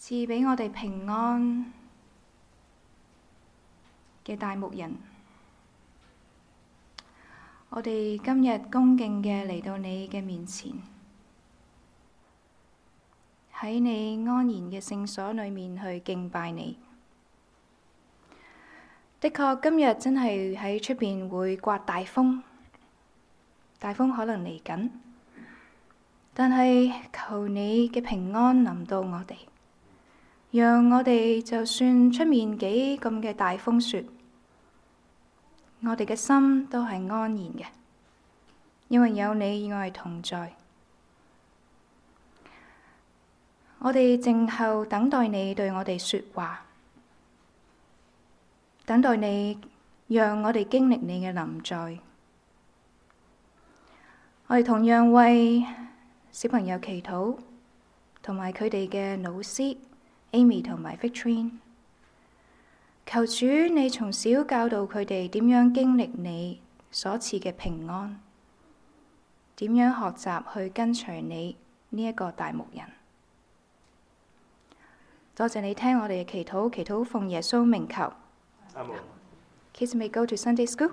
賜俾我哋平安嘅大牧人，我哋今日恭敬嘅嚟到你嘅面前，喺你安然嘅聖所裏面去敬拜你。的確，今日真係喺出邊會颳大風，大風可能嚟緊，但係求你嘅平安臨到我哋，讓我哋就算出面幾咁嘅大風雪，我哋嘅心都係安然嘅，因為有你與我哋同在。我哋靜候等待你對我哋說話，等待你讓我哋經歷你嘅臨在。我哋同樣為小朋友祈禱，同埋佢哋嘅老師 Amy 同埋 Victorine， 求主你從小教導佢哋點樣經歷你所賜嘅平安，點樣學習去跟隨你呢一個大牧人。多謝你聽我哋嘅祈禱，祈禱奉耶穌名求。 阿門。 Kids may go to Sunday school。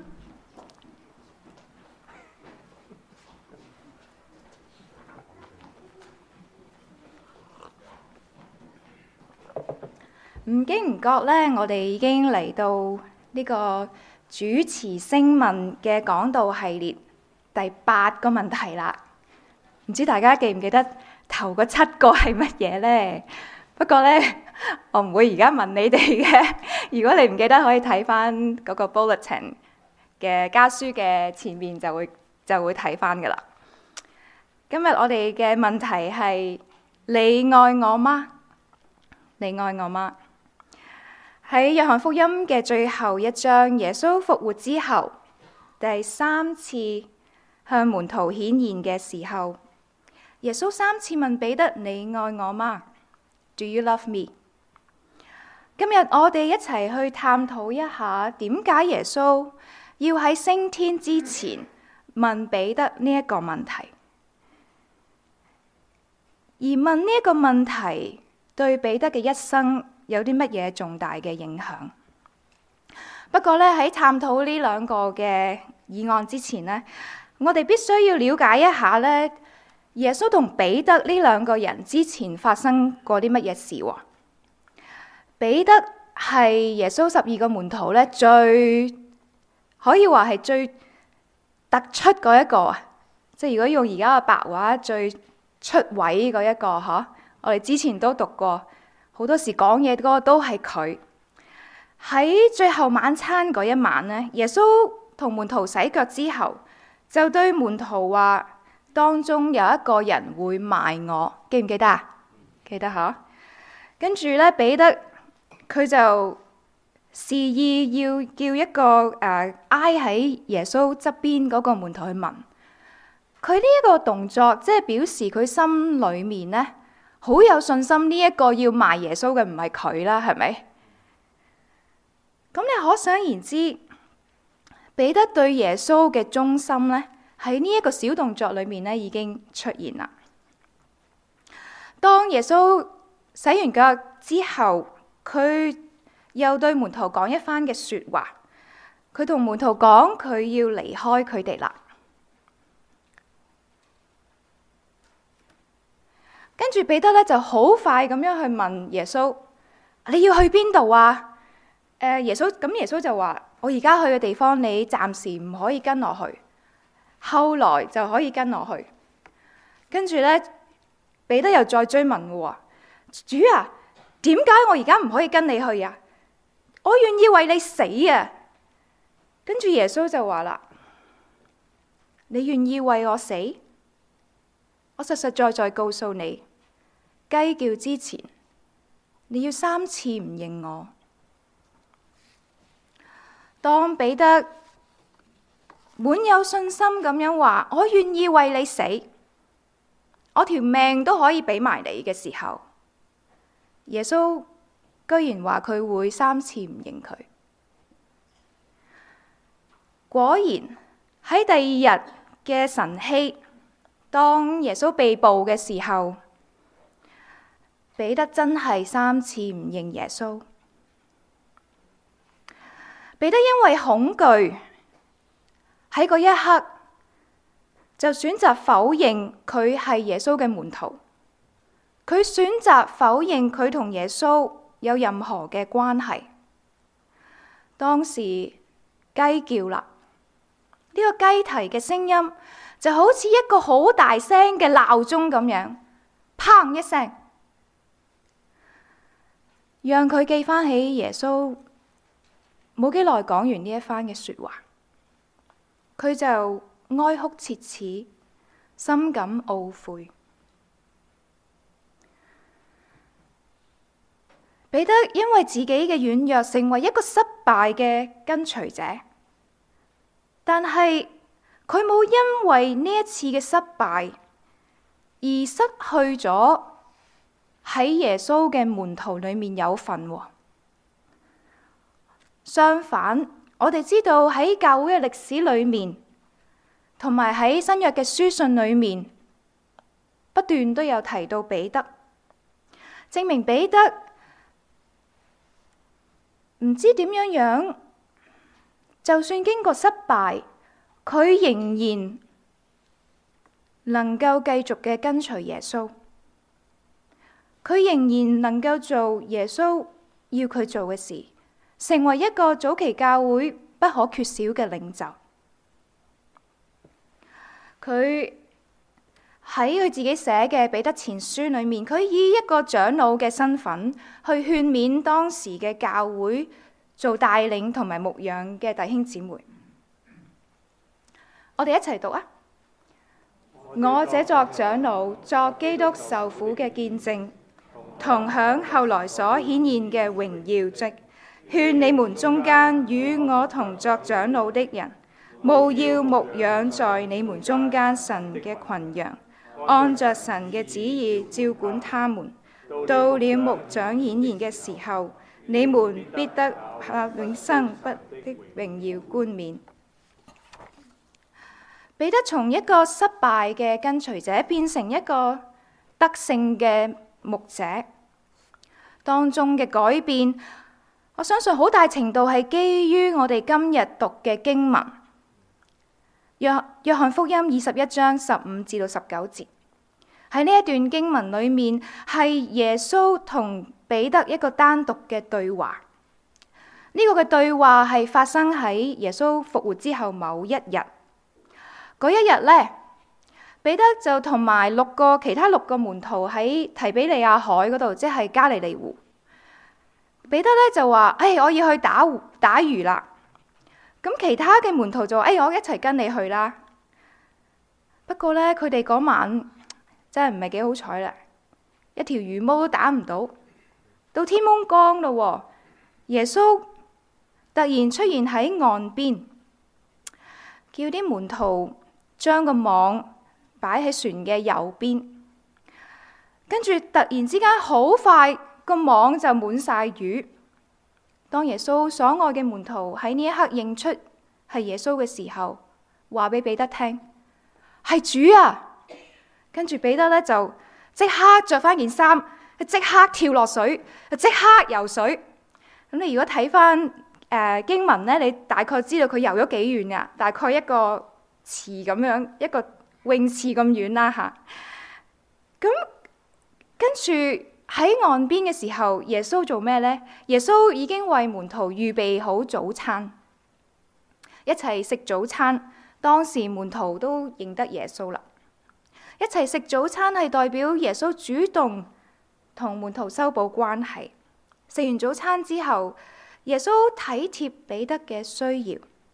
唔經唔覺呢，我哋已經嚟到呢個主持聲問嘅講道系列第8個問題啦。唔知大家記唔記得頭嗰7個係乜嘢呢？不過呢，我唔會而家問你哋嘅。如果你唔記得，可以睇翻嗰個 bulletin 嘅家書嘅前面就會睇翻噶啦。今日我哋嘅問題係：你愛我嗎？你愛我嗎？喺約翰福音嘅最後一章，耶穌復活之後，第3次向門徒顯現嘅時候，耶穌3次問彼得：你愛我嗎？ Do you love me？ 今日我哋一齊去探討一下，點解耶穌要喺升天之前問彼得呢一個問題，而問呢一個問題對彼得嘅一生有啲乜嘢重大嘅影響。不過呢，喺探討呢2個嘅議案之前呢，我哋必須要了解一下呢，耶穌同彼得呢2個人之前發生過啲乜嘢事喎？彼得係耶穌12個門徒呢，可以話係最突出嗰一個啊！即係如果用而家嘅白話，最出位嗰一個嗬。我哋之前都讀過，好多時講嘢嗰個都係佢。喺最後晚餐嗰一晚呢，耶穌同門徒洗腳之後，就對門徒話：當中有一個人會賣我，記唔記得啊？記得嗬。跟住呢，彼得佢就示意要叫一個挨喺耶穌側邊嗰個門徒去問。佢呢一個動作，即係表示佢心裏面呢好有信心，呢一個要賣耶穌嘅唔係佢啦，係咪？咁你可想而知，彼得對耶穌嘅忠心呢，喺呢一個小動作裏面呢已經出現啦。當耶穌洗完腳之後，佢又對門徒講一番嘅說話。佢同門徒講，佢要離開佢哋啦。跟住彼得咧就好快咁樣去問耶穌：你要去邊度啊？耶穌就話：我而家去嘅地方，你暫時唔可以跟我去，後來就可以跟我去。跟住咧，彼得又再追問喎：主啊，點解我而家唔可以跟你去啊？我願意為你死啊！跟住耶穌就話啦：你願意為我死？我實實在在告訴你，雞叫之前，你要3次唔認我。當彼得滿有信心咁樣話：我願意為你死，我條命都可以俾埋你嘅時候，耶穌居然話佢會3次唔認佢。果然喺第2日嘅晨曦，當耶穌被捕嘅時候， 彼得真係3次唔認耶穌。彼得因為恐懼，喺嗰一刻就選擇否認佢係耶穌嘅門徒。佢選擇否認佢同耶穌有任何嘅關係。當時雞叫啦，呢個雞啼嘅聲音就好似一個好大聲嘅鬧鐘咁樣，砰一聲，讓佢記翻起耶穌冇幾耐講完呢一番嘅說話，佢就哀哭切齒，深感懊悔。彼得因為自己嘅軟弱，成為一個失敗嘅跟隨者，但係佢冇因為呢一次嘅失敗而失去咗喺耶穌嘅門徒裏面有份。相反，我哋知道喺教會嘅歷史裏面，同埋喺新約嘅書信裏面，不斷都有提到彼得，證明彼得唔知點樣，就算經過失敗，佢仍然能夠繼續嘅跟隨耶穌，佢仍然能夠做耶穌要佢做嘅事，成為一個早期教會不可缺少嘅領袖。佢喺佢自己寫嘅彼得前書裏面，佢以一個長老嘅身份去勸勉當時嘅教會做帶領同埋牧養嘅弟兄姊妹。我哋一齊讀啊！我這作長老，作基督受苦嘅見證，同享後來所顯現嘅榮耀職，勸你們中間與我同作長老的人，務要牧養在你們中間神嘅群羊，按着神嘅旨意照管他們。到了牧長顯現嘅時候，你們必得永生不的榮耀冠冕。彼得從一個失敗嘅跟隨者變成一個得勝嘅牧者，當中嘅改變，我相信好大程度係基於我哋今日讀嘅經文，約翰福音21章15至到19節。喺呢一段經文裏面，係耶穌同彼得一個單獨嘅對話。呢個嘅對話係發生喺耶穌復活之後某一日。嗰一日呢，彼得就同埋其他六個門徒喺提比利亞海嗰度，即係加利利湖。彼得呢就話：我要去打魚啦。咁其他嘅門徒就話：我一齊跟你去啦。不過呢，佢哋嗰晚真係唔係幾好彩啦，一條魚毛都打唔到。到天蒙光咯，耶穌突然出現喺岸邊，叫啲門徒將個網擺喺船嘅右邊，跟住突然之間好快個網就滿晒魚。當耶穌所愛嘅門徒喺呢一刻認出係耶穌嘅時候，話俾彼得聽係主啊！跟住彼得咧就即刻着翻件衫，即刻跳落水，即刻游水。咁你如果睇翻經文咧，你大概知道佢游咗幾遠噶？大概一個池咁樣，一個泳池咁遠啦吓。咁跟住喺岸邊嘅時候，耶穌做咩呢？耶穌已經為門徒預備好早餐，一齊食早餐。當時門徒都認得耶穌啦。一齊食早餐係代表耶穌主動同門徒修補關係。食完早餐之後，耶穌體貼彼得嘅需要，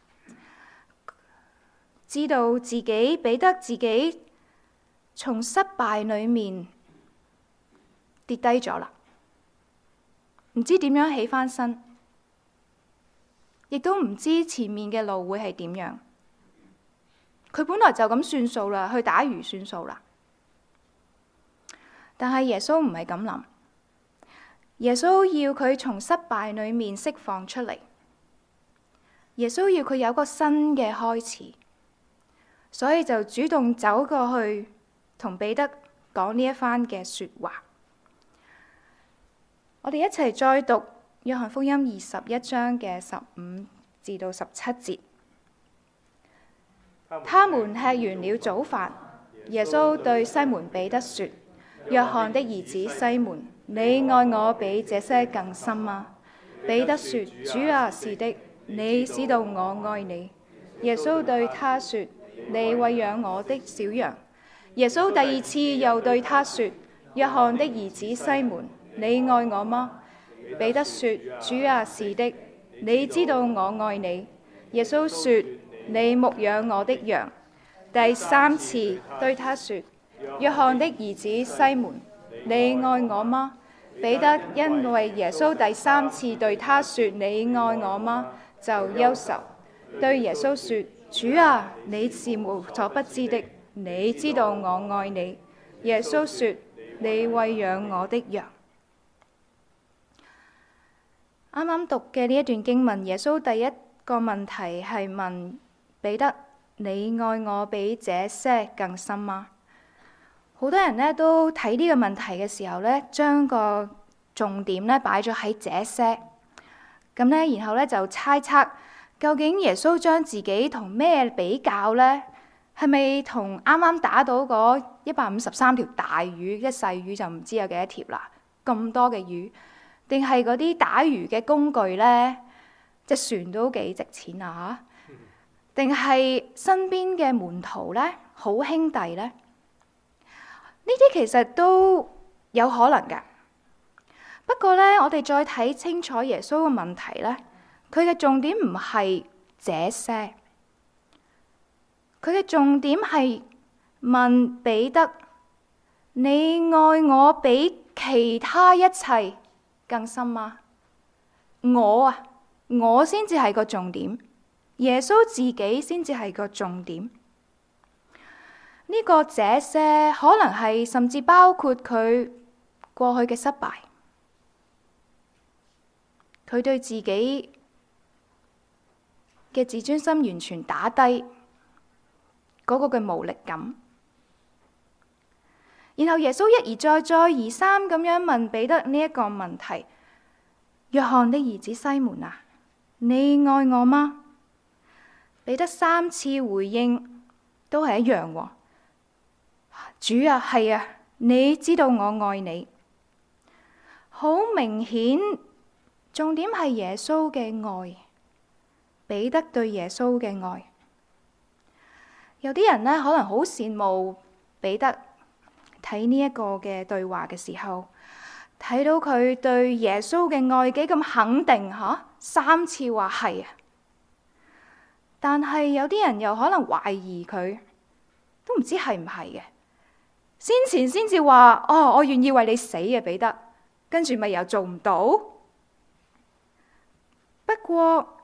知道彼得自己從失敗裏面跌低咗啦，唔知點樣起翻身，亦都唔知前面嘅路會係點樣。佢本來就咁算數啦，去打魚算數啦。但係耶穌唔係咁諗，耶穌要佢從失敗裏面釋放出嚟。耶穌要佢有個新嘅開始，所以就主動走過去同彼得講呢一番嘅說話。 我哋一齊再讀約翰福音21章嘅15至到17節。他們吃完了早飯，耶穌對西門彼得說：約翰的兒子西門，你愛我比這些更深嗎？彼得說：主啊，是的，你知道我愛你。耶穌對他說：你餵養我的小羊。耶穌第二次又對他說：約翰的兒子西門，你愛我嗎？彼得說：主啊，是的，你知道我愛你。耶穌說：你牧養我的羊。第三次對他說：約翰的兒子西門，你愛我嗎？彼得因為耶穌第三次對他說你愛我嗎，就憂愁，對耶穌說：主啊，你是無所不知的，你知道我愛你。耶穌說：你餵養我的羊。啱啱讀嘅呢一段經文，耶穌第一個問題係問彼得：你愛我比這些更深嗎？好多人呢都睇呢個問題嘅時候呢，將個重點呢擺咗喺這些，咁呢，然後呢就猜測究竟耶穌將自己同咩比較呢？係咪同啱啱打到嗰153條大魚，一細魚就唔知有幾多條啦？咁多嘅魚，定係嗰啲打魚嘅工具呢？隻船都幾值錢啊！定係身邊嘅門徒呢？好兄弟呢？呢啲其實都有可能㗎。不過呢，我哋再睇清楚耶穌嘅問題呢，佢嘅重點唔係這些，佢嘅重點係問彼得：你愛我比其他一切更深嗎？我先至係個重點，耶穌自己先至係個重點。呢個這些可能係甚至包括佢過去嘅失敗，佢對自己嘅自尊心完全打低嗰個嘅無力感。然後耶穌一而再再而三咁樣問彼得呢一個問題：約翰的兒子西門啊，你愛我嗎？彼得3次回應都係一樣喎。主啊，係啊，你知道我愛你。好明顯，重點係耶穌嘅愛，彼得對耶穌嘅愛。有啲人呢，可能好羨慕彼得，睇呢一個嘅對話嘅時候，睇到佢對耶穌嘅愛幾咁肯定3次話係啊。但係有啲人又可能懷疑佢，都唔知係唔係嘅。先前先至話我願意為你死嘅彼得，跟住咪又做唔到。不過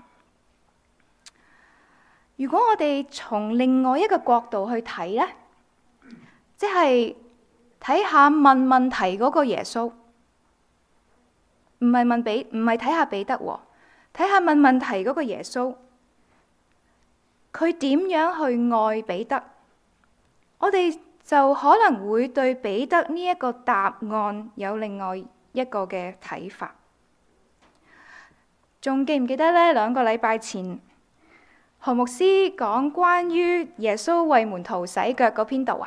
如果我哋從另外一個角度去睇呢，即係睇下問問題嗰個耶穌，唔係睇下彼得喎，睇下問問題嗰個耶穌，佢點樣去愛彼得，我哋就可能會對彼得呢一個答案有另外一個嘅睇法。仲記唔記得呢？2個禮拜前何牧師講關於耶穌為門徒洗腳嗰篇道啊？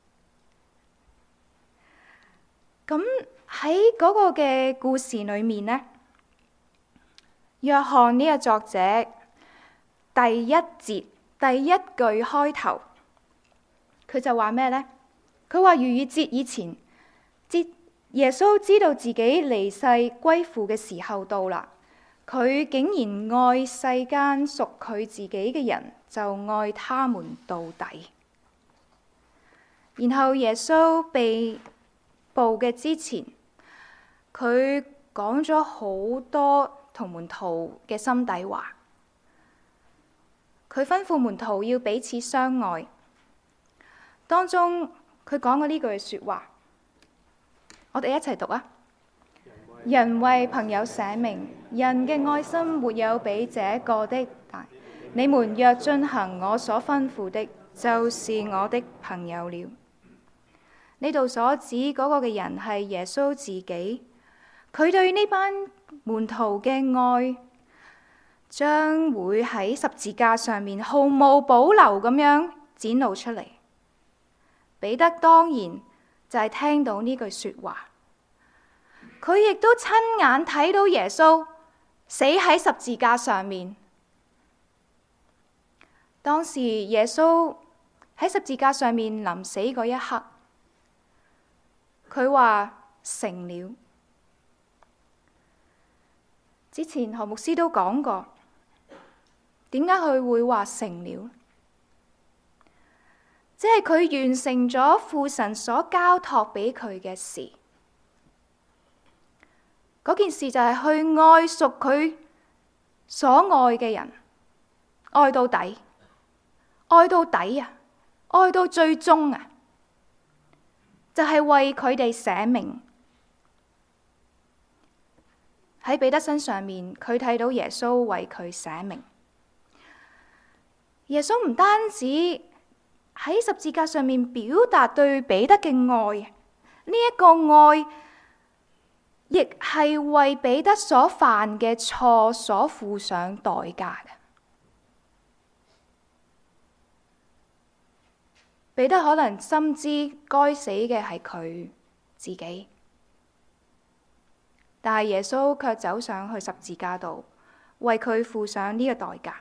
咁喺嗰個嘅故事裏面呢，約翰呢個作者第一節第一句開頭，佢就話咩呢？佢話逾越節以前，耶穌知道自己離世歸父嘅時候到啦。佢竟然愛世間屬佢自己嘅人，就愛他們到底。然後耶穌被捕嘅之前，佢講咗好多同門徒嘅心底話。佢吩咐門徒要彼此相愛。當中佢講過呢句說話，我哋一齊讀啊！人為朋友捨命，人嘅愛心沒有比這個的大。你們若遵行我所吩咐的，就是我的朋友了。呢度所指嗰個嘅人係耶穌自己， 佢對呢班門徒嘅愛，將會喺十字架上面毫無保留咁樣展露出嚟。彼得當然就係聽到呢句說話，佢亦都親眼睇到耶穌死喺十字架上面。當時耶穌喺十字架上面臨死嗰一刻，佢話成了。之前何牧師都講過，點解佢會話成了？即係佢完成咗父神所交託俾佢嘅事。嗰件事就係去愛屬佢所愛嘅人，愛到底，愛到底啊，愛到最終啊，就係為佢哋捨命。喺彼得身上面，佢睇到耶穌為佢捨命。耶穌唔單止喺十字架上面表達對彼得嘅愛，呢一個愛亦係為彼得所犯嘅錯所付上代價嘅。彼得可能深知該死嘅係佢自己，但係耶穌卻走上去十字架度，為佢付上呢個代價。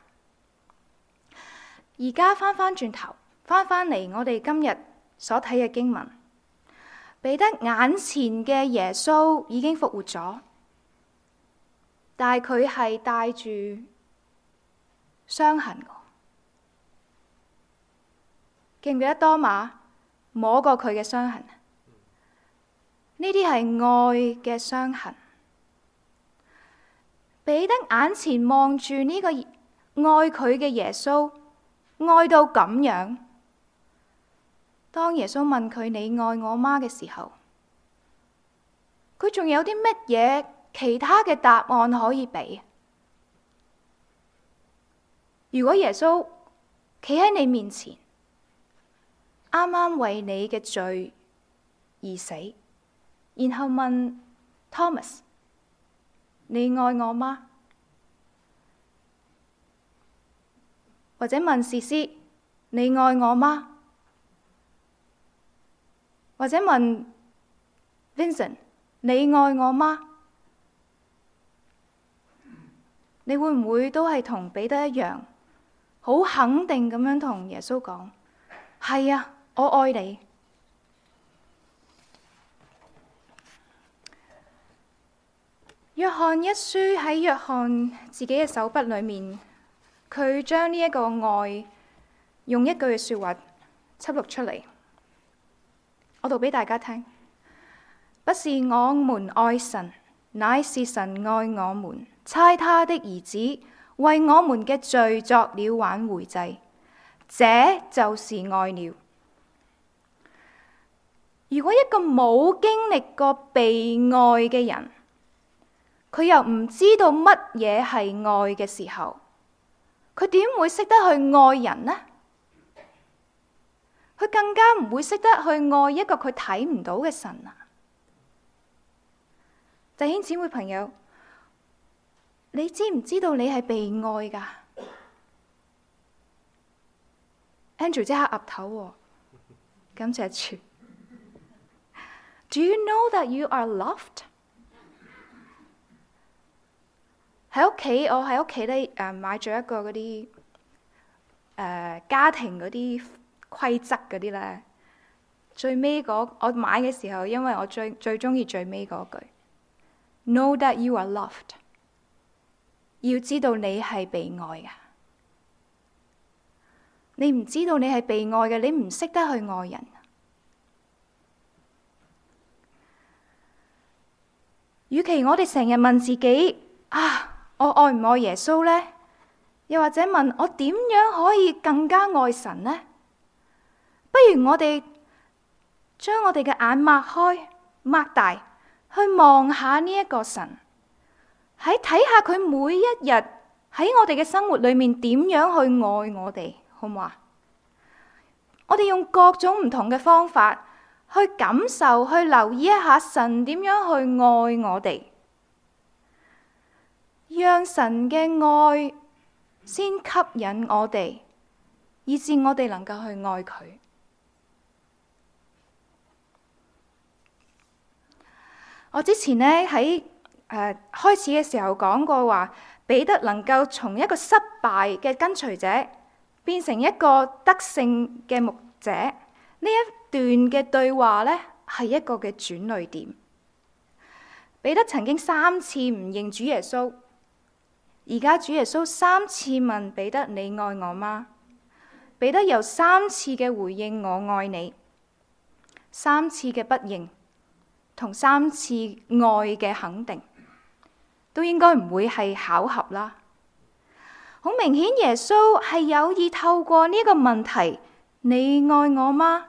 而家翻轉頭，翻嚟我哋今日所睇嘅經文，彼得眼前嘅耶穌已經復活咗，但係佢係帶住傷痕嘅。記唔記得多馬摸過佢嘅傷痕？呢啲係愛嘅傷痕。彼得眼前望住呢個愛佢嘅耶穌，愛到咁樣。當耶穌問佢你愛我嗎嘅時候，佢仲有啲乜嘢其他嘅答案可以俾？如果耶穌企喺你面前，啱啱為你嘅罪而死，然後問 Thomas， 你愛我嗎？或者問士師，你愛我嗎？或者問 Vincent， 你愛我嗎？你會唔會都係同彼得一樣，好肯定咁樣同耶穌講，係啊，我愛你。約翰一書喺約翰自己嘅手筆裏面，佢將呢一個愛用一句嘅說話輯錄出嚟，我讀俾大家聽。不是我們愛神，乃是神愛我們，差他的兒子為我們嘅罪作了挽回祭，這就是愛了。如果一個冇經歷過被愛嘅人，佢又唔知道乜嘢係愛嘅時候，佢點會識得去愛人呢？佢更加唔會識得去愛一個佢睇唔到嘅神啊！弟兄姊妹朋友，你知唔知道你係被愛㗎？Andrew 即刻岌頭喎，感謝主。Do you know that you are loved？喺屋企，我喺屋企咧買咗一個嗰啲家庭嗰啲規則嗰啲咧，最尾我買嘅時候，因為我最中意最尾嗰句 ，Know that you are loved， 要知道你係被愛嘅。你唔知道你係被愛嘅，你唔識得去愛人。與其我哋成日問自己啊，我愛唔愛耶穌呢？又或者問我點樣可以更加愛神呢？不如我哋將我哋嘅眼擘開、擘大，去望下呢一個神，喺睇下佢每一日喺我哋嘅生活裏面點樣去愛我哋，好唔好啊？我哋用各種唔同嘅方法去感受、去留意一下神點樣去愛我哋， 讓神嘅愛先吸引我哋，以致我哋能夠去愛佢。我之前呢喺開始嘅時候講過話，彼得能夠從一個失敗嘅跟隨者變成一個得勝嘅牧者，呢一段嘅對話呢係一個嘅轉捩點。彼得曾經3次唔認主耶穌，而家主耶穌3次問彼得：你愛我嗎？彼得有3次嘅回應：我愛你。3次嘅不認同3次愛嘅肯定，都應該唔會係巧合啦。好明顯，耶穌係有意透過呢個問題：你愛我嗎？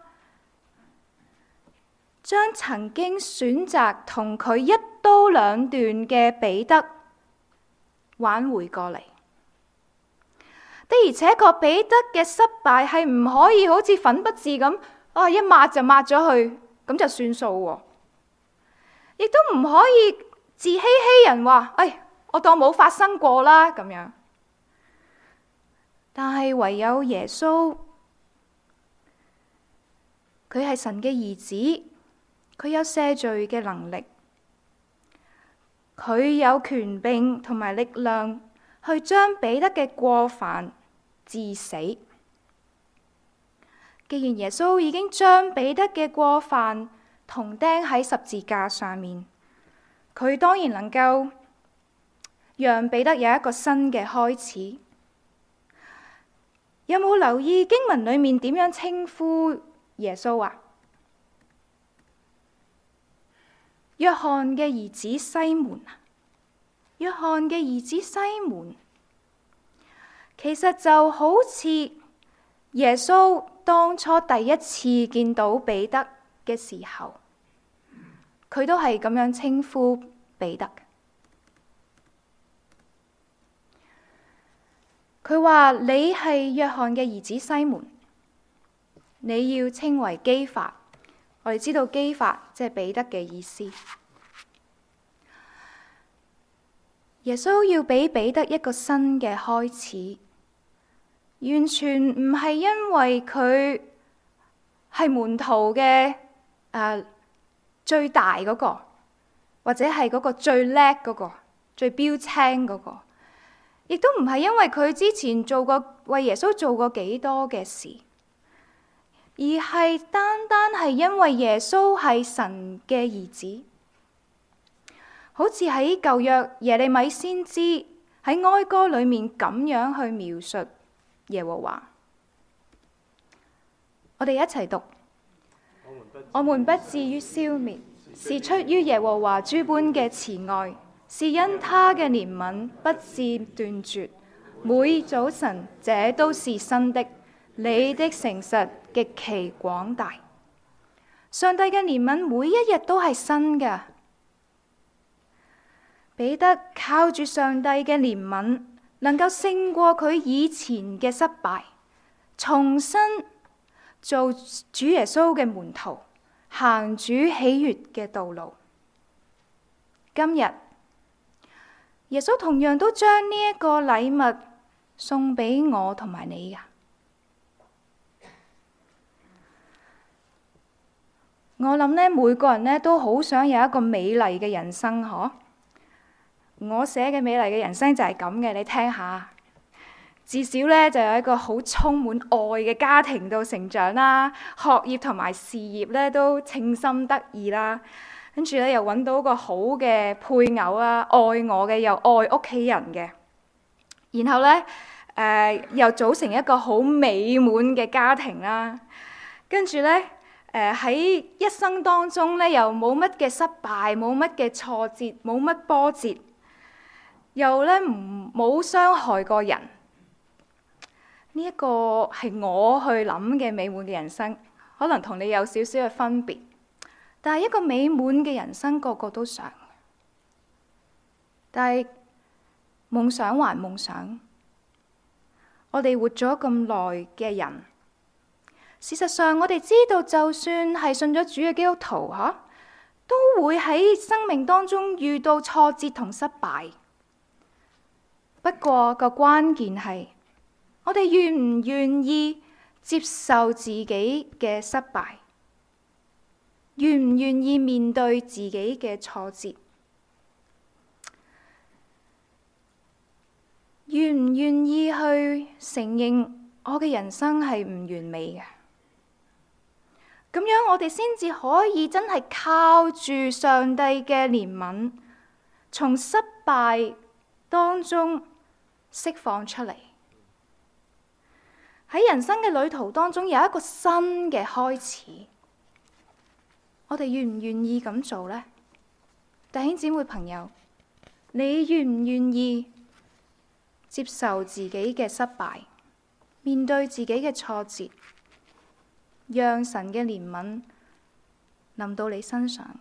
將曾經選擇同佢一刀兩斷嘅彼得挽回過嚟。的而且確，彼得嘅失敗係唔可以好似粉筆字咁，一抹就抹咗去，咁就算數喎。亦都唔可以自欺欺人話，我當冇發生過啦咁樣。但係唯有耶穌，佢係神嘅兒子，佢有赦罪嘅能力，佢有權柄同埋力量去將彼得嘅過犯治死。既然耶穌已經將彼得嘅過犯同釘喺十字架上面，佢當然能夠讓彼得有一個新嘅開始。有冇留意經文裏面點樣稱呼耶穌啊？約翰嘅兒子西門啊，約翰嘅兒子西門，其實就好似耶穌當初第一次見到彼得嘅時候，佢都係咁樣稱呼彼得。佢話：你係約翰嘅兒子西門，你要稱為基法。我哋知道基法即係彼得嘅意思。耶穌要俾彼得一個新嘅開始，完全唔係因為佢係門徒嘅最大嗰個，或者係嗰個最叻嗰個、最標青嗰個，亦都唔係因為佢之前為耶穌做過幾多嘅事，而係單單係因為耶穌係神嘅兒子。好似喺舊約耶利米先知喺哀歌裏面咁樣去描述耶和華。我哋一齊讀：我們不至於消滅，是出於耶和華諸般嘅慈愛，是因他嘅憐憫不致斷絕。每早晨這都是新的，你的誠實極其廣大。上帝嘅憐憫每一日都係新嘅。彼得靠住上帝嘅憐憫，能夠勝過佢以前嘅失敗，重新做主耶穌嘅門徒，行主喜悅嘅道路。今日耶穌同樣都將呢一個禮物送俾我同埋你噶。我諗呢，每個人呢都好想有一個美麗嘅人生，嗬。我寫嘅美麗嘅人生就係咁嘅，你聽下。至少呢，就有一個好充滿愛嘅家庭度成長啦，學業同埋事業呢都稱心得意啦。跟住呢，又揾到個好嘅配偶啦，愛我嘅又愛屋企人嘅。然後呢，又組成一個好美滿嘅家庭啦。跟住呢，喺一生當中呢，又冇乜嘅失敗，冇乜嘅挫折，冇乜波折。又呢，冇傷害過人，呢一個係我去諗嘅美滿嘅人生，可能同你有少少嘅分別。但係一個美滿嘅人生，個個都想。但係夢想還夢想，我哋活咗咁耐嘅人，事實上我哋知道，就算係信咗主嘅基督徒，都會喺生命當中遇到挫折同失敗。 不過個關鍵係，我哋願唔願意接受自己嘅失敗，願唔願意面對自己嘅挫折，願唔願意去承認我嘅人生係唔完美嘅。咁樣我哋先至可以真係靠住上帝嘅憐憫，從失敗當中釋放出嚟，喺人生嘅旅途當中有一個新嘅開始。我哋願唔願意咁做呢？弟兄姊妹朋友，你願唔願意接受自己嘅失敗，面對自己嘅挫折，讓神嘅憐憫臨到你身上？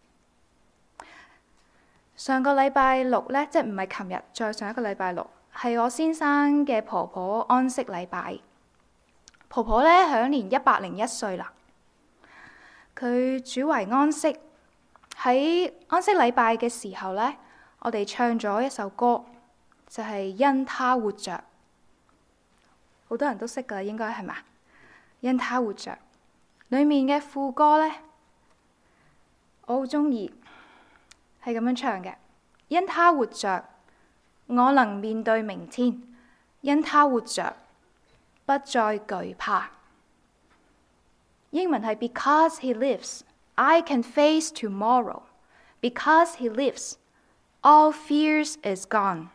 上個禮拜六呢，即係唔係琴日，再上一個禮拜六，係我先生嘅婆婆安息禮拜。婆婆呢，享年101歲啦。佢主懷安息，喺安息禮拜嘅時候呢，我哋唱咗一首歌，就係因他活着。好多人都識噶，應該係嘛？因他活着，裏面嘅副歌呢，我好中意，係咁樣唱嘅。因他活着，我能面對明天；因他活着，不再懼怕。英文係 Because he lives, I can face tomorrow. Because he lives, all fears is gone.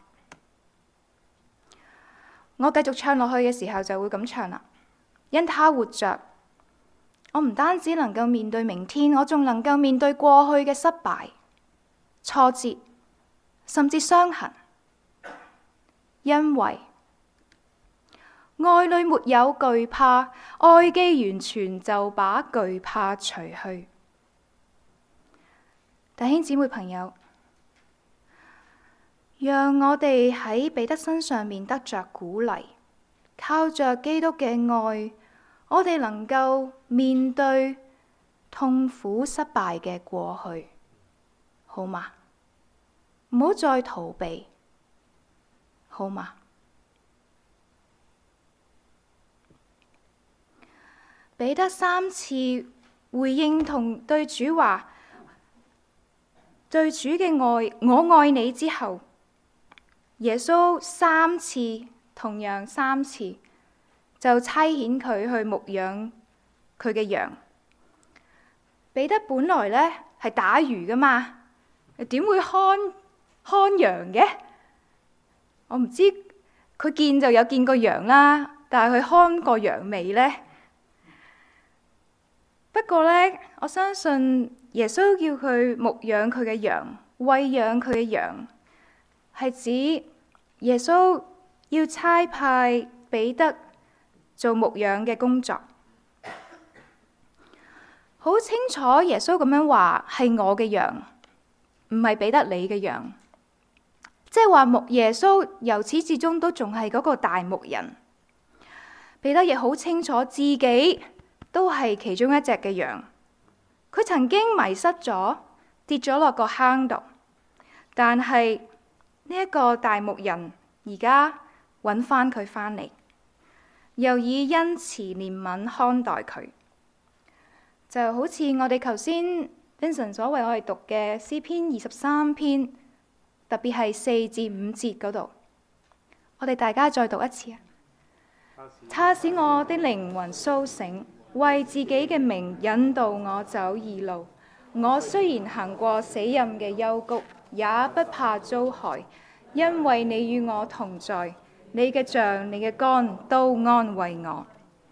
我繼續唱落去嘅時候就會咁唱啦。因他活着，我唔單止能夠面對明天，我仲能夠面對過去嘅失敗、挫折，甚至傷痕。因為愛裏沒有懼怕，愛既完全就把懼怕除去。弟兄姊妹朋友，讓我哋喺彼得身上面得着鼓勵，靠着基督嘅愛，我哋能夠面對痛苦失敗嘅過去，好嗎？唔好再逃避，好嗎？彼得3次回應同對主話，對主嘅愛，我愛你之後，耶穌3次，同樣3次就差遣佢去牧養佢嘅羊。彼得本來呢係打魚噶嘛，點會看羊嘅？我唔知佢見就有見過羊啦，但係佢看過羊未呢？不過呢，我相信耶穌叫佢牧養佢嘅羊，餵養佢嘅羊，係指耶穌要差派彼得做牧養嘅工作。好清楚耶穌咁樣話，係我嘅羊，唔係彼得你嘅羊。即係話耶穌由始至終都仲係嗰個大牧人。彼得亦好清楚自己都係其中一隻嘅羊，佢曾經迷失咗，跌咗落個坑度，但係呢一個大牧人而家揾翻佢返嚟，又以恩慈憐憫看待佢，就好似我哋頭先 Vincent 所為我哋讀嘅詩篇23篇，特別係4至5節嗰度，我哋大家再讀一次啊！他使我的靈魂甦醒，為自己嘅名引導我走義路。我雖然行過死蔭嘅幽谷，也不怕遭害，因為你與我同在，你嘅杖、你嘅竿都安慰我。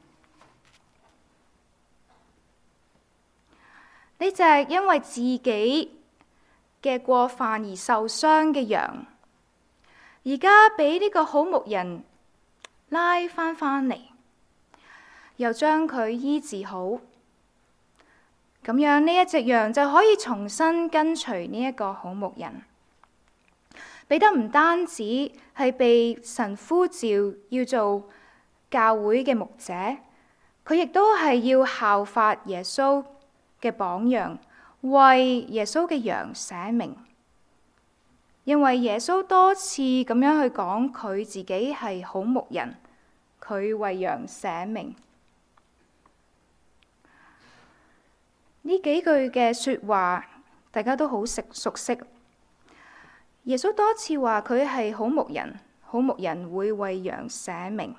呢隻因為自己嘅過犯而受傷嘅羊，而家俾呢個好牧人拉返嚟，又將佢醫治好，咁樣呢一隻羊就可以重新跟隨呢一個好牧人。彼得唔單止係被神呼召要做教會嘅牧者，佢亦都係要效法耶穌嘅榜樣，為耶穌嘅羊捨命。 因為耶穌多次咁樣去講佢自己係好牧人，佢為羊捨命。呢幾句嘅說話，大家都好熟悉。耶穌多次話佢係好牧人，好牧人會為羊捨命。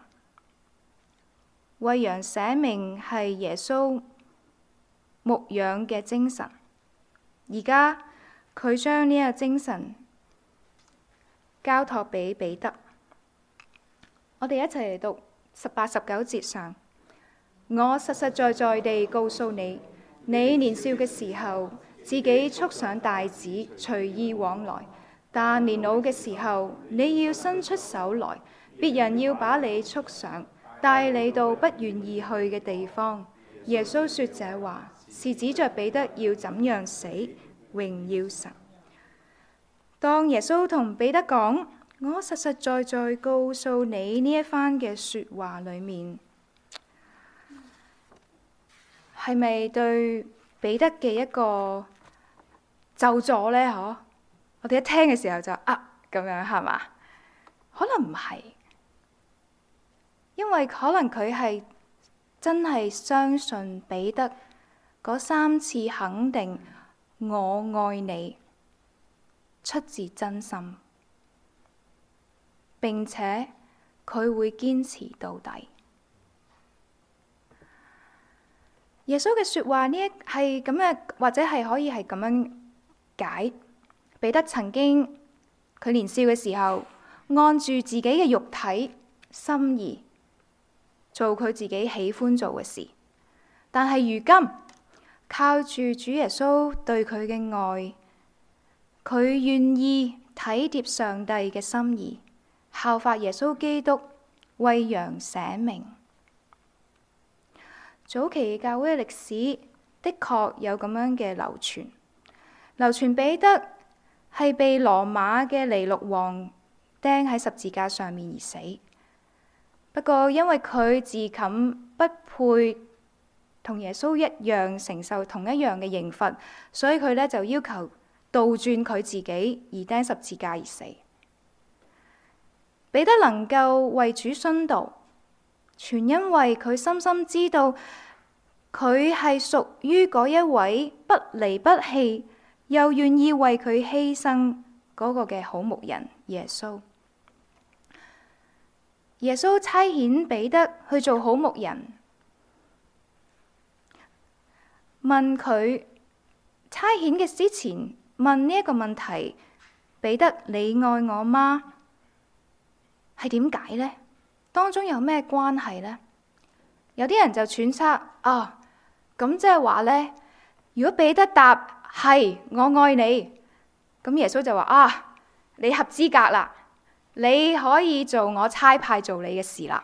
為羊捨命係耶穌牧養嘅精神。而家佢將呢個精神交託俾彼得。我哋一齊嚟讀18、19節上。我實實在在地告訴你，你年少嘅時候，自己束上帶子，隨意往來；但年老嘅時候，你要伸出手來，別人要把你束上，帶你到不願意去嘅地方。耶穌說這話，是指着彼得要怎樣死，榮耀神。當耶穌同彼得講我實實在在告訴你呢一番嘅說話裏面，係咪對彼得嘅一個咒詛呢？我哋一聽嘅時候就咁樣係嘛？可能唔係，因為可能佢係真係相信彼得嗰3次肯定我愛你，出自真心，並且佢會堅持到底。耶穌嘅說話呢係咁嘅，或者係可以係咁樣解。彼得曾經佢年少嘅時候，按住自己嘅肉體心意做佢自己喜歡做嘅事，但係如今靠住主耶穌對佢嘅愛，佢願意體貼上帝嘅心意，效法耶穌基督為羊捨命。早期教會嘅歷史的確有咁樣嘅流傳彼得係被羅馬嘅尼祿王釘喺十字架上面而死。不過因為佢自冚不配同耶穌一樣承受同一樣嘅刑罰，所以佢呢就要求倒轉佢自己而釘十字架而死。彼得能夠為主殉道，全因為佢深深知道佢係屬於嗰一位不離不棄又願意為佢犧牲嗰個嘅好牧人耶穌。耶穌差遣彼得去做好牧人，問佢差遣嘅之前問呢一個問題：彼得，你愛我嗎？係點解呢？當中有咩關係呢？有啲人就揣測咁即係話呢，如果彼得答係我愛你，咁耶穌就話你合資格啦，你可以做我差派做你嘅事啦。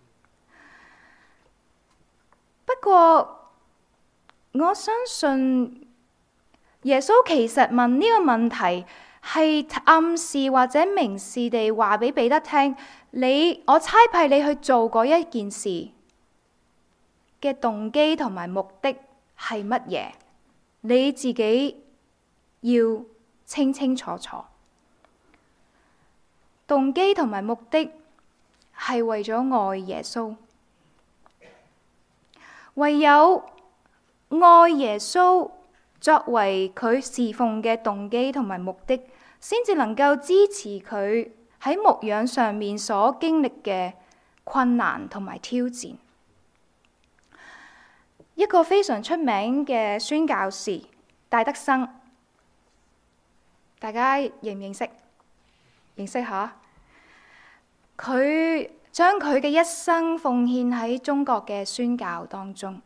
不過我相信耶穌其實問呢個問題係暗示或者明示地話俾彼得聽，我差派你去做嗰一件事嘅動機同埋目的係乜嘢？你自己要清清楚楚。動機同埋目的係為咗愛耶穌，唯有愛耶穌作為佢侍奉嘅動機同埋目的，先至能夠支持佢喺牧養上面所經歷嘅困難同埋挑戰。一個非常出名嘅宣教士戴德生，大家認唔認識？認識下。佢將佢嘅一生奉獻喺中國嘅宣教當中。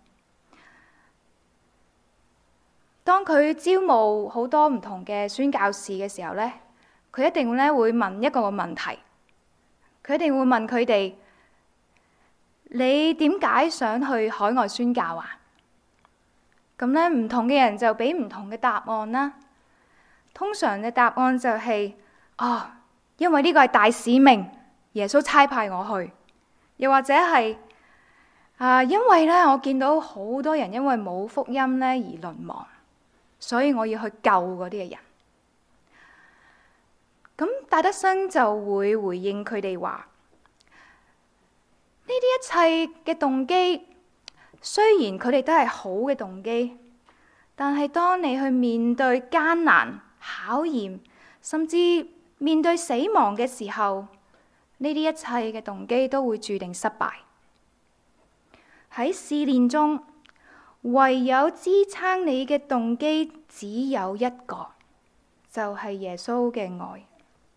當佢招募好多唔同嘅宣教士嘅時候呢，佢一定會問一個問題。佢一定會問佢哋：你點解想去海外宣教啊？咁呢，唔同嘅人就俾唔同嘅答案啦。通常嘅答案就係因為呢個係大使命，耶穌差派我去。又或者係因為呢，我見到好多人因為冇福音呢而淪亡，所以我要去救嗰啲嘅人。 戴德生就會回應佢哋話：呢啲一切嘅動機，雖然佢哋都係好嘅動機，但係當你去面對艱難、考驗，甚至面對死亡嘅時候，呢啲一切嘅動機都會注定失敗。喺試煉中，唯有支撐你嘅動機只有一個，就係耶穌嘅愛。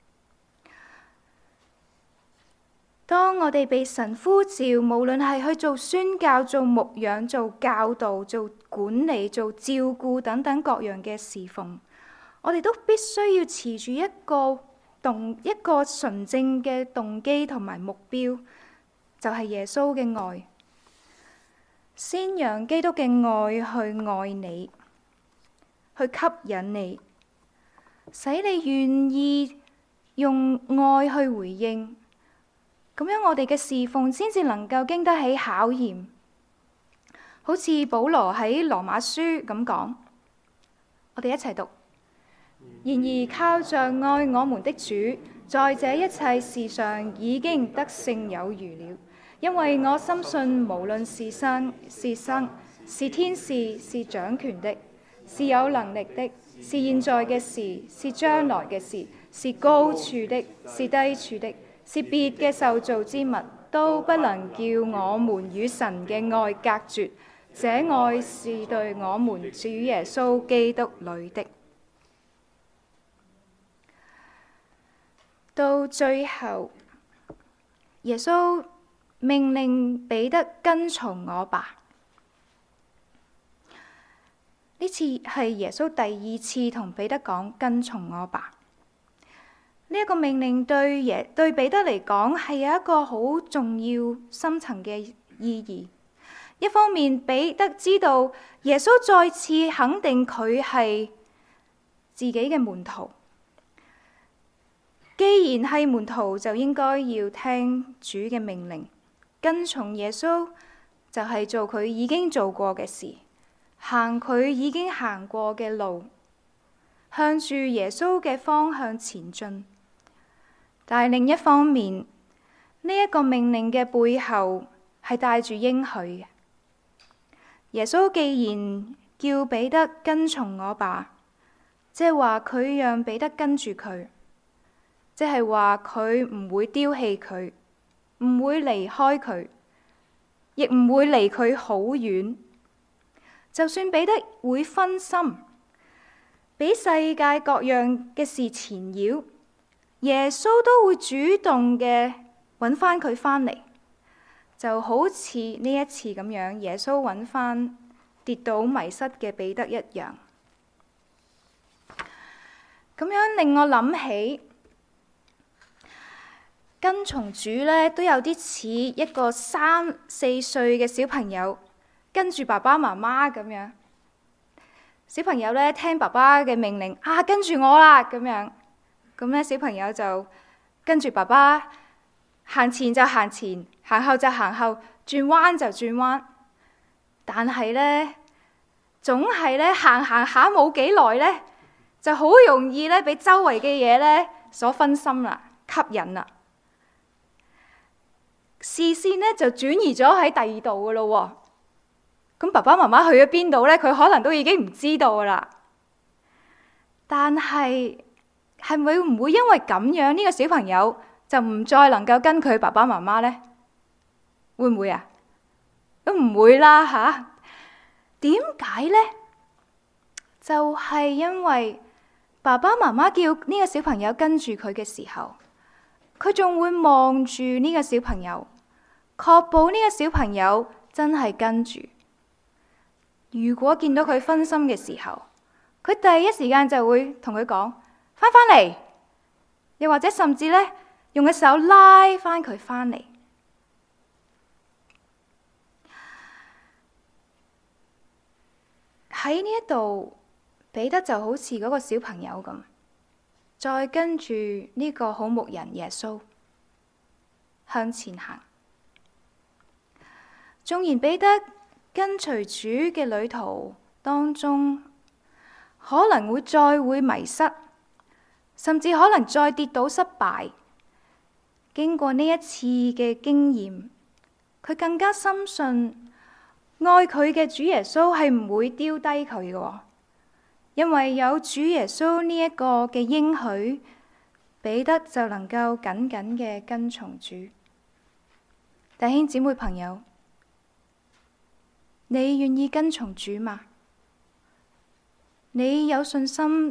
當我哋被神呼召，無論係去做宣教、做牧養、做教導、做管理、做照顧等等各樣嘅侍奉，我哋都必須要持住一個純正嘅動機同埋目標，就係耶穌嘅愛，先讓基督嘅愛去愛你，去吸引你，使你願意用愛去回應。咁樣我哋嘅侍奉先至能夠經得起考驗。好似保羅喺羅馬書咁講，我哋一齊讀。然而靠着愛我們的主，在這一切事上已經得勝有餘了。因為我深信，無論是生是生，是天使，是掌權的，是有能力的，是現在嘅事，是將來嘅事，是高處的，是低處的，是別嘅受造之物，都不能叫我們與神嘅愛隔絕。這愛是對我們主耶穌基督裏的。到最後，耶穌命令彼得跟從我吧。呢次係耶穌第二次同彼得講跟從我吧。呢一個命令對彼得嚟講係有一個好重要深層嘅意義。一方面，彼得知道耶穌再次肯定佢係自己嘅門徒。既然係門徒，就應該要聽主嘅命令，跟從耶穌就係做佢已經做過嘅事，行佢已經行過嘅路，向住耶穌嘅方向前進。但係另一方面，呢一個命令嘅背後係帶住應許嘅。耶穌既然叫彼得跟從我吧，即係話佢讓彼得跟住佢。即係話佢唔會丟棄佢，唔會離開佢，亦唔會離佢好遠。就算彼得會分心，俾世界各樣嘅事纏繞，耶穌都會主動嘅揾翻佢翻嚟，就好似呢一次咁樣，耶穌揾翻跌倒迷失嘅彼得一樣。咁樣令我諗起，跟從主呢，都有啲似一個3、4歲嘅小朋友跟住爸爸媽媽咁樣。小朋友呢，聽爸爸嘅命令，跟住我啦咁樣。咁呢，小朋友就跟住爸爸行前就行前，行後就行後，轉彎就轉彎。但係呢，總係呢，行下冇幾耐呢，就好容易呢，俾周圍嘅嘢呢所分心啦，吸引啦。視線呢就轉移咗喺第二度噶咯。咁爸爸媽媽去咗邊度呢？佢可能都已經唔知道啦。但係咪唔會因為咁樣呢個小朋友就唔再能夠跟佢爸爸媽媽呢？會唔會啊？都唔會啦吓。點解呢？就係因為爸爸媽媽叫呢個小朋友跟住佢嘅時候，佢仲會望住呢個小朋友，確保呢個小朋友真係跟住。如果見到佢分心嘅時候，佢第一時間就會同佢講翻嚟，又或者甚至呢，用個手拉翻佢翻嚟。喺呢一度，彼得就好似嗰個小朋友咁，再跟住呢個好牧人耶穌向前行。縱然彼得跟隨主嘅旅途當中，可能會再會迷失， 甚至可能再跌倒失敗。經過呢一次嘅經驗，佢更加深信愛佢嘅主耶穌係唔會丟低佢嘅，因為有主耶穌呢一個嘅應許，彼得就能夠緊緊嘅跟從主。弟兄姊妹朋友，你願意跟從主嗎？你有信心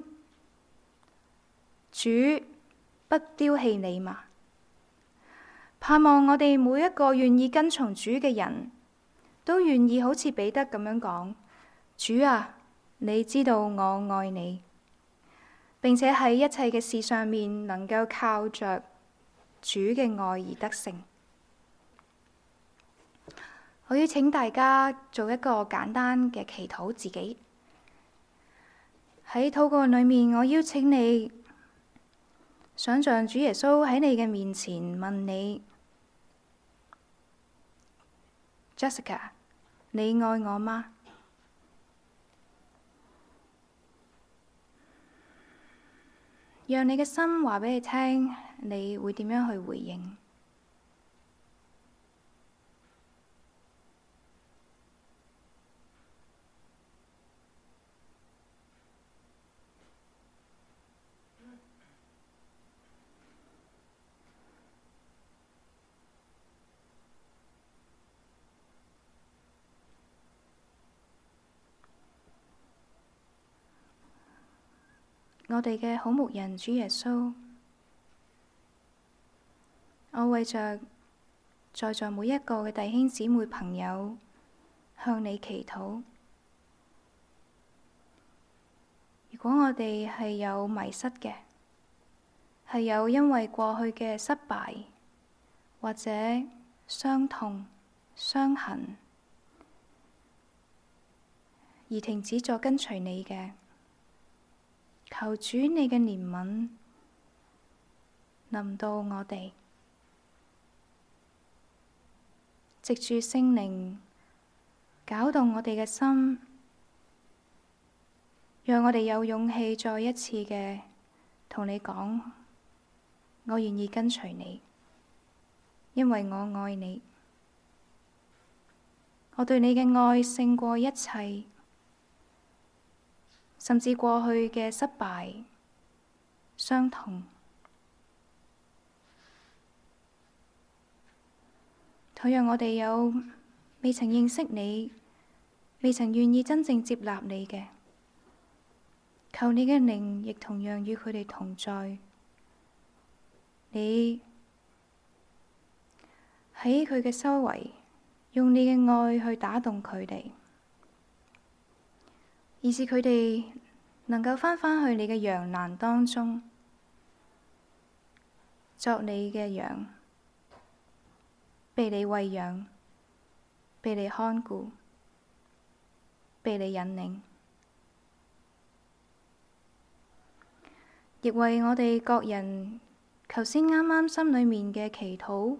主不丟棄你嗎？盼望我哋每一個願意跟從主嘅人都願意好似彼得咁樣講：主啊，你知道我愛你，並且喺一切嘅事上面能夠靠着主嘅愛而得勝。我要請大家做一個簡單嘅祈禱，自己喺禱告裏面，我邀請你想象主耶穌喺你嘅面前問你：Jessica， 你愛我嗎？讓你嘅心話俾你聽，你會點樣去回應？我哋嘅好牧人主耶穌，我為着在座每一個嘅弟兄姊妹朋友向你祈禱。如果我哋係有迷失嘅，係有因為過去嘅失敗或者傷痛、傷痕而停止咗跟隨你嘅，求主你嘅憐憫臨到我哋，藉住聖靈攪動我哋嘅心，讓我哋有勇氣再一次嘅同你講：我願意跟隨你，因為我愛你。我對你嘅愛勝過一切，甚至過去嘅失敗、傷痛。倘若我哋有未曾認識你、未曾願意真正接納你嘅，求你嘅靈亦同樣與佢哋同在。你喺佢嘅周圍，用你嘅愛去打動佢哋，以致佢哋能夠返去你嘅羊欄當中，作你嘅羊，被你餵養，被你看顧，被你引領。亦為我哋各人頭先啱啱心裏面嘅祈禱，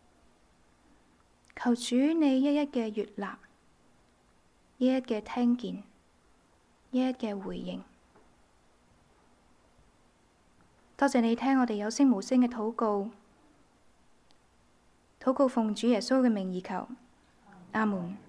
求主你一一嘅悅納，一一嘅聽見，一一嘅回應。多謝你聽我哋有聲無聲嘅禱告，禱告奉主耶穌嘅名而求，阿門。